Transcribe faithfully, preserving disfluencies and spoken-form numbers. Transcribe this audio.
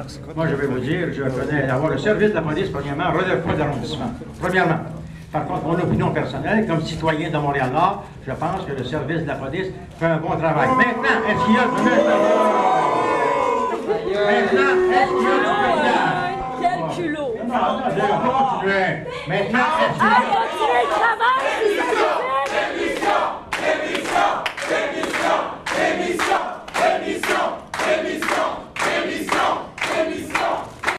Moi, je vais vous dire, je connais avoir le service de la police, premièrement, ne relève pas de l'arrondissement. Premièrement. Par contre, mon opinion personnelle, comme citoyen de Montréal-Nord, je pense que le service de la police fait un bon travail. Maintenant, est-ce qu'il y a du Maintenant, est-ce qu'il y a du Quel culot! Non, non, je vais continuer. Maintenant, est-ce qu'il y a... Ah, continuez le travail! Démission! Démission! Démission! Démission! Démission!